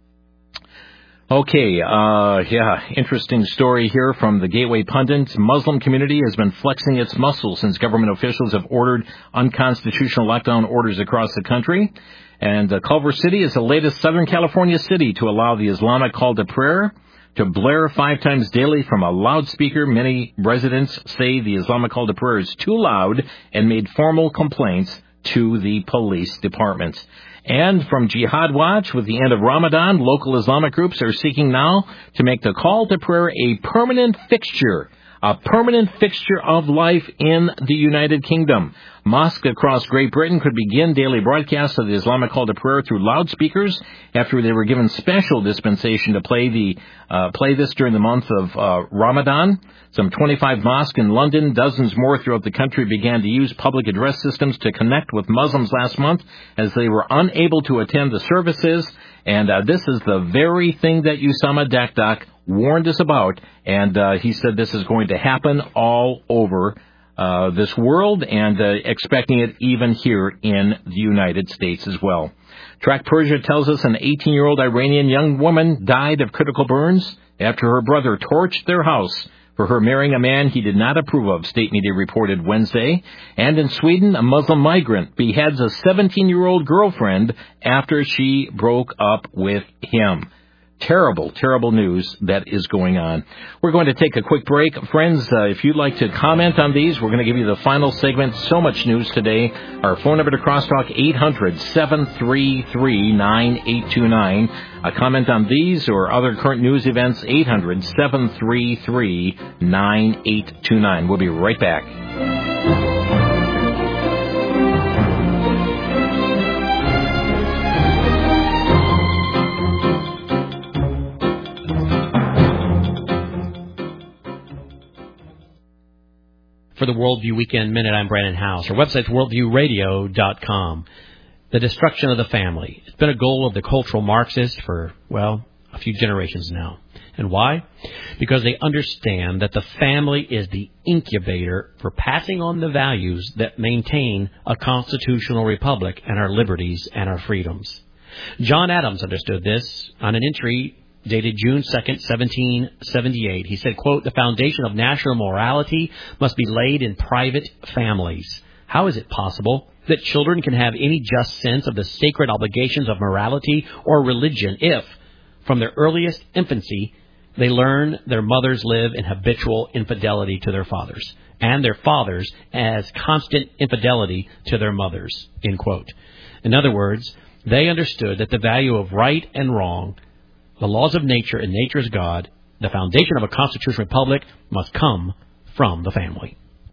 Okay, uh, yeah, interesting story here from the Gateway Pundit. Muslim community has been flexing its muscles since government officials have ordered unconstitutional lockdown orders across the country. And uh, Culver City is the latest Southern California city to allow the Islamic call to prayer to blare five times daily from a loudspeaker. Many residents say the Islamic call to prayer is too loud and made formal complaints to the police department. And from Jihad Watch, with the end of Ramadan, local Islamic groups are seeking now to make the call to prayer a permanent fixture, a permanent fixture of life in the United Kingdom. Mosques across Great Britain could begin daily broadcasts of the Islamic call to prayer through loudspeakers after they were given special dispensation to play the uh, play this during the month of uh, Ramadan. Some twenty-five mosques in London, dozens more throughout the country began to use public address systems to connect with Muslims last month as they were unable to attend the services. And uh, this is the very thing that Usama Dakdak warned us about, and uh, he said this is going to happen all over uh, this world, and uh, expecting it even here in the United States as well. Track Persia tells us an eighteen-year-old Iranian young woman died of critical burns after her brother torched their house for her marrying a man he did not approve of, state media reported Wednesday. And in Sweden, a Muslim migrant beheads a seventeen-year-old girlfriend after she broke up with him. Terrible, terrible news that is going on. We're going to take a quick break. Friends, uh, if you'd like to comment on these, we're going to give you the final segment. So much news today. Our phone number to Crosstalk, eight hundred, seven three three, nine eight two nine. A comment on these or other current news events, eight hundred, seven three three, nine eight two nine. We'll be right back. For the Worldview Weekend Minute, I'm Brandon House. Our website's worldview radio dot com. The destruction of the family. It's been a goal of the cultural Marxists for, well, a few generations now. And why? Because they understand that the family is the incubator for passing on the values that maintain a constitutional republic and our liberties and our freedoms. John Adams understood this on an entry dated June second, seventeen seventy-eight. He said, quote, "The foundation of national morality must be laid in private families. How is it possible that children can have any just sense of the sacred obligations of morality or religion if, from their earliest infancy, They learn their mothers live in habitual infidelity to their fathers, and their fathers as constant infidelity to their mothers, end quote. In other words, they understood that the value of right and wrong, the laws of nature and nature's God, the foundation of a constitutional republic, must come from the family.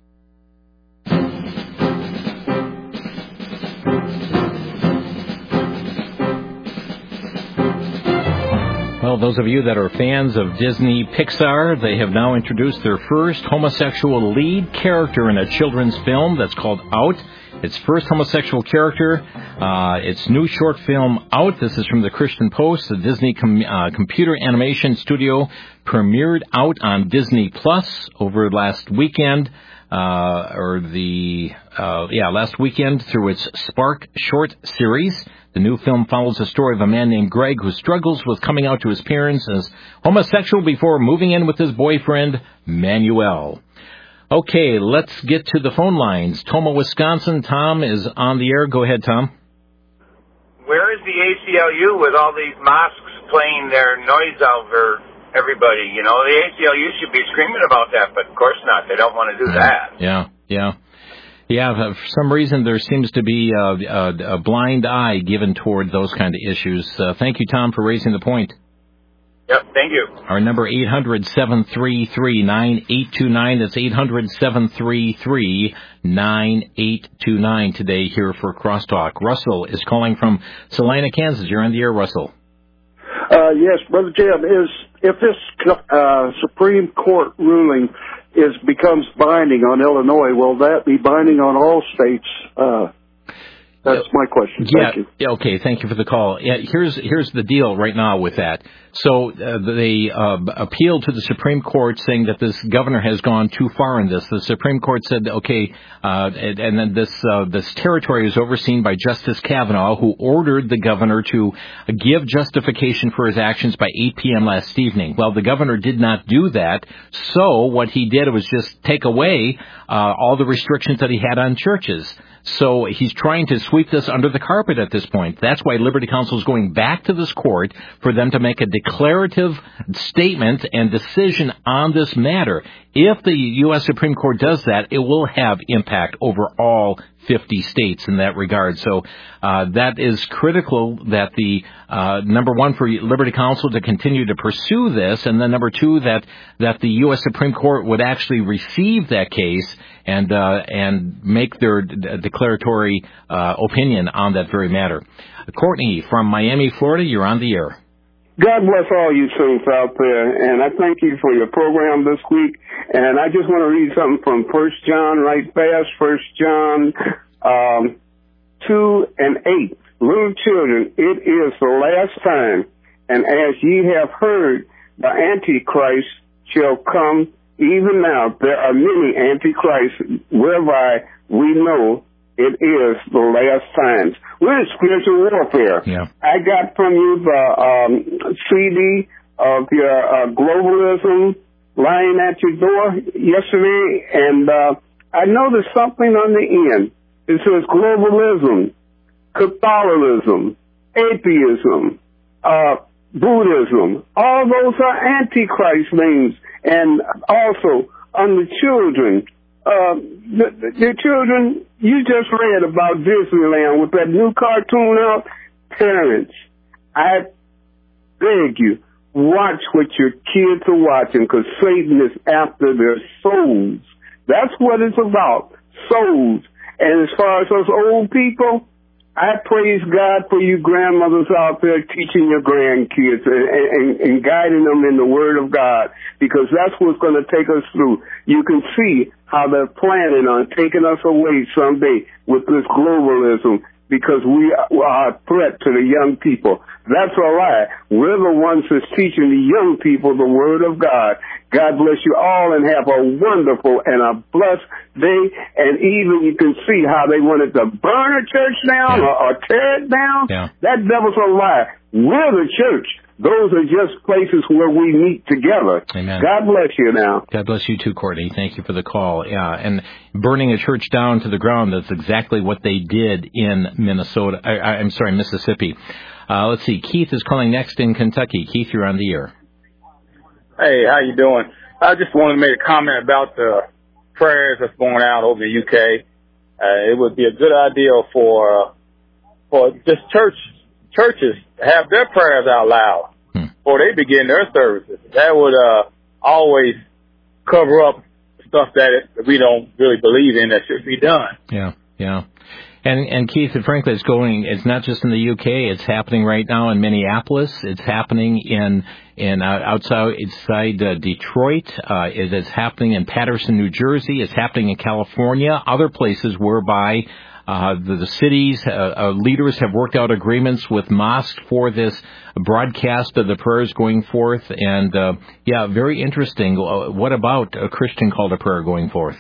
Well, those of you that are fans of Disney Pixar, they have now introduced their first homosexual lead character in a children's film that's called Out. Its first homosexual character, uh, its new short film Out. This is from the Christian Post. The Disney com- uh, computer animation studio premiered Out on Disney Plus over last weekend. Uh, or the, uh, yeah, last weekend through its Spark short series. The new film follows the story of a man named Greg who struggles with coming out to his parents as homosexual before moving in with his boyfriend, Manuel. Okay, let's get to the phone lines. Tomah, Wisconsin. Tom is on the air. Go ahead, Tom. Where is the A C L U with all these mosques playing their noise over everybody? You know, the A C L U should be screaming about that, but of course not. They don't want to do that. Yeah, yeah. Yeah, for some reason there seems to be a, a, a blind eye given toward those kind of issues. Uh, thank you, Tom, for raising the point. Yep, thank you. Our number eight hundred, seven three three, nine eight two nine. That's eight hundred, seven three three, nine eight two nine today here for Crosstalk. Russell is calling from Salina, Kansas. You're on the air, Russell. Uh, yes, Brother Jim, is if this uh, Supreme Court ruling is becomes binding on Illinois, will that be binding on all states? Uh, that's my question. Yeah. Thank you. Yeah. Okay. Thank you for the call. Yeah. Here's here's the deal right now with that. So uh, they uh, appealed to the Supreme Court, saying that this governor has gone too far in this. The Supreme Court said, okay, uh, and, and then this uh, this territory is overseen by Justice Kavanaugh, who ordered the governor to give justification for his actions by eight p.m. last evening. Well, the governor did not do that. So what he did was just take away uh, all the restrictions that he had on churches. So he's trying to sweep this under the carpet at this point. That's why Liberty Counsel is going back to this court for them to make a declarative statement and decision on this matter. If the U S Supreme Court does that, it will have impact over all fifty states in that regard. So uh, that is critical that the, uh, number one, for Liberty Counsel to continue to pursue this, and then number two, that, that the U S Supreme Court would actually receive that case and uh, and make their d- declaratory uh, opinion on that very matter. Courtney from Miami, Florida, you're on the air. God bless all you saints out there, and I thank you for your program this week. And I just want to read something from First John right fast. First John um, two and eight. Little children, it is the last time, and as ye have heard, the Antichrist shall come. Even now, there are many antichrists, whereby we know it is the last times. We're in spiritual warfare. Yeah. I got from you the um, C D of your uh, globalism lying at your door yesterday, and uh, I noticed something on the end. It says globalism, Catholicism, atheism, uh, Buddhism. All those are antichrist names. And also on the children, uh, the, the, the children, you just read about Disneyland with that new cartoon out. Parents, I beg you, watch what your kids are watching, because Satan is after their souls. That's what it's about, souls. And as far as those old people, I praise God for you grandmothers out there teaching your grandkids and, and, and guiding them in the Word of God, because that's what's going to take us through. You can see how they're planning on taking us away someday with this globalism, because we are a threat to the young people. That's all right. We're the ones that's teaching the young people the Word of God. God bless you all and have a wonderful and a blessed day. And even you can see how they wanted to burn a church down yeah. or, or tear it down. Yeah. That devil's a lie. We're the church. Those are just places where we meet together. Amen. God bless you now. God bless you too, Courtney. Thank you for the call. Yeah, and burning a church down to the ground, that's exactly what they did in Minnesota. I, I, I'm sorry, Mississippi. Uh, let's see. Keith is calling next in Kentucky. Keith, you're on the air. Hey, how you doing? I just wanted to make a comment about the prayers that's going out over the U K. Uh, it would be a good idea for uh, for just church churches to have their prayers out loud hmm. before they begin their services. That would uh, always cover up stuff that it, we don't really believe in that should be done. Yeah, yeah. And, and Keith, frankly, it's going, it's not just in the U K, it's happening right now in Minneapolis, it's happening in, in, uh, outside, inside, uh, Detroit, uh, it is happening in Patterson, New Jersey, it's happening in California, other places whereby, uh, the, the cities, uh, uh, leaders have worked out agreements with mosques for this broadcast of the prayers going forth, and, uh, yeah, very interesting. Uh, what about a Christian call to prayer going forth?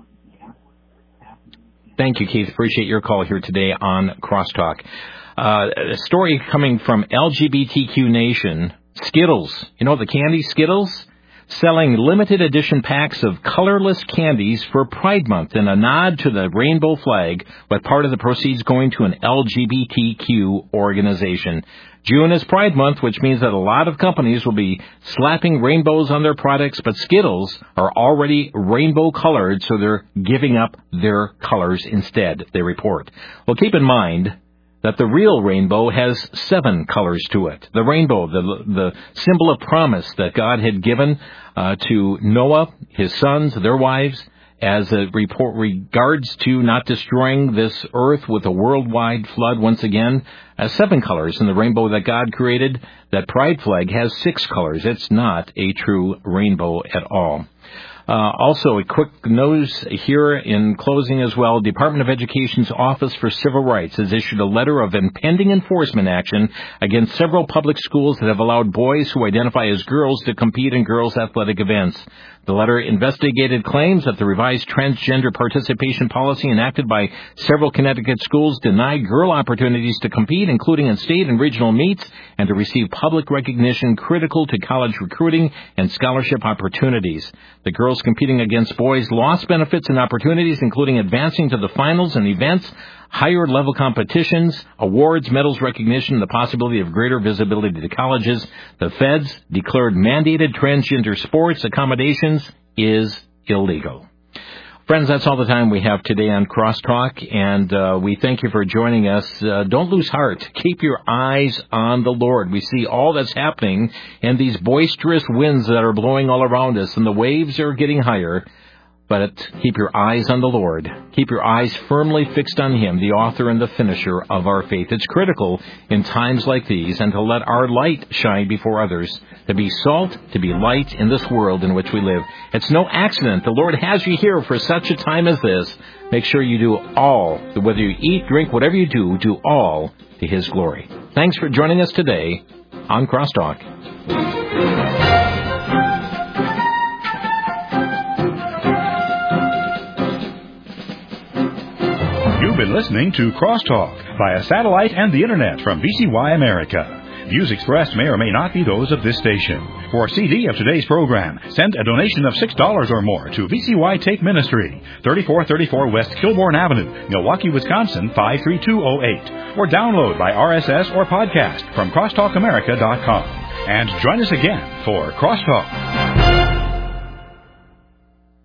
Thank you, Keith. Appreciate your call here today on Crosstalk. Uh, a story coming from L G B T Q Nation. Skittles. You know the candy Skittles? Selling limited edition packs of colorless candies for Pride Month in a nod to the rainbow flag, with part of the proceeds going to an L G B T Q organization. June is Pride Month, which means that a lot of companies will be slapping rainbows on their products, but Skittles are already rainbow colored, so they're giving up their colors instead, they report. Well, keep in mind that the real rainbow has seven colors to it. The rainbow, the the symbol of promise that God had given uh, to Noah, his sons, their wives, as a report regards to not destroying this earth with a worldwide flood once again. Uh, seven colors in the rainbow that God created. That pride flag has six colors. It's not a true rainbow at all. Uh, also, a quick note here in closing as well. Department of Education's Office for Civil Rights has issued a letter of impending enforcement action against several public schools that have allowed boys who identify as girls to compete in girls' athletic events. The letter investigated claims that the revised transgender participation policy enacted by several Connecticut schools denied girl opportunities to compete, including in state and regional meets, and to receive public recognition critical to college recruiting and scholarship opportunities. The girls competing against boys lost benefits and opportunities, including advancing to the finals and events, higher level competitions, awards, medals, recognition, the possibility of greater visibility to colleges. The feds declared mandated transgender sports accommodations is illegal. Friends, that's all the time we have today on Crosstalk, and uh, we thank you for joining us. Uh, don't lose heart. Keep your eyes on the Lord. We see all that's happening and these boisterous winds that are blowing all around us, and the waves are getting higher. But keep your eyes on the Lord. Keep your eyes firmly fixed on Him, the author and the finisher of our faith. It's critical in times like these, and to let our light shine before others, to be salt, to be light in this world in which we live. It's no accident. The Lord has you here for such a time as this. Make sure you do all, whether you eat, drink, whatever you do, do all to His glory. Thanks for joining us today on Crosstalk. You've been listening to Crosstalk via satellite and the Internet from V C Y America. Views expressed may or may not be those of this station. For a C D of today's program, send a donation of six dollars or more to V C Y Take Ministry, thirty-four thirty-four West Kilbourne Avenue, Milwaukee, Wisconsin, five three two zero eight. Or download by R S S or podcast from crosstalk america dot com. And join us again for Crosstalk.